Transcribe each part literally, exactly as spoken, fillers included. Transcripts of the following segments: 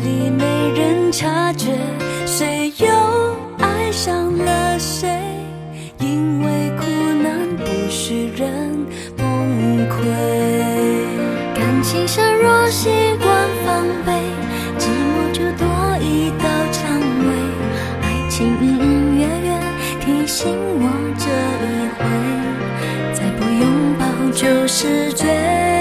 里没人察觉，谁又爱上了谁？因为苦难不许人崩溃，感情上若习惯防备，寂寞就多一道蔷薇。爱情隐隐约约提醒我这一回，再不拥抱就是罪。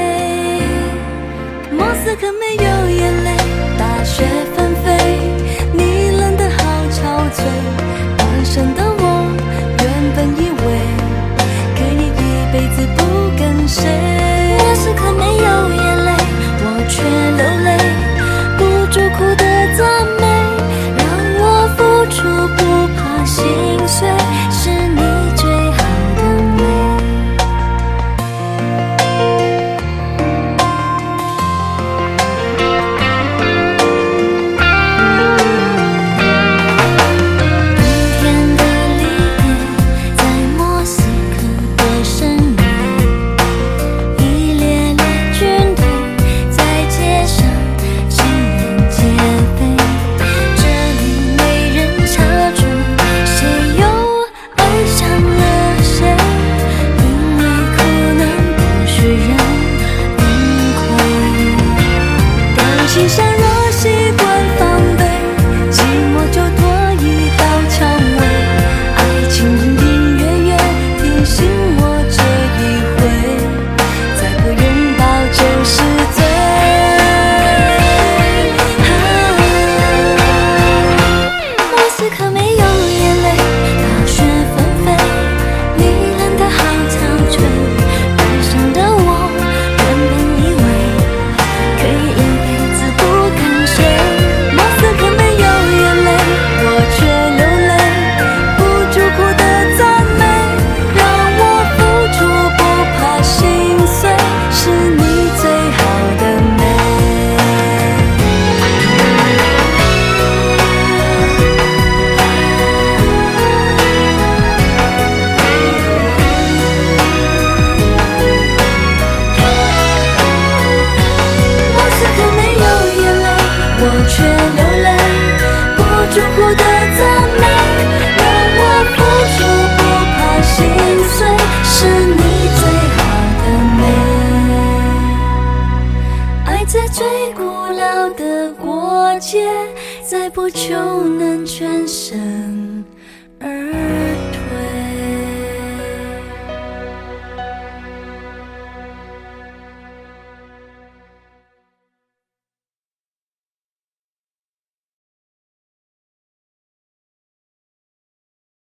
莫斯科没有眼泪，大雪纷飞，你冷得好憔悴。单身的我原本以为可以一辈子不跟谁。莫斯科没有眼泪，我却流泪，不住苦的赞美，让我付出不怕心碎，是你最好的美。心上若习惯防备，寂寞就多一道蔷薇。爱情隐隐约约提醒我这一回，再不拥抱就是罪。莫斯科没有眼泪，大雪纷飞，你冷得好憔悴。单身的我原本以为可以一辈子不跟谁。莫斯科没有眼泪，我却流泪，不住苦的赞美，让我付出不怕心碎，是你最好的美。莫斯科没有眼泪，我却流泪，不住苦的赞美，让我付出不怕心碎，是你最好的美。爱在最古老的国界，再不就能全身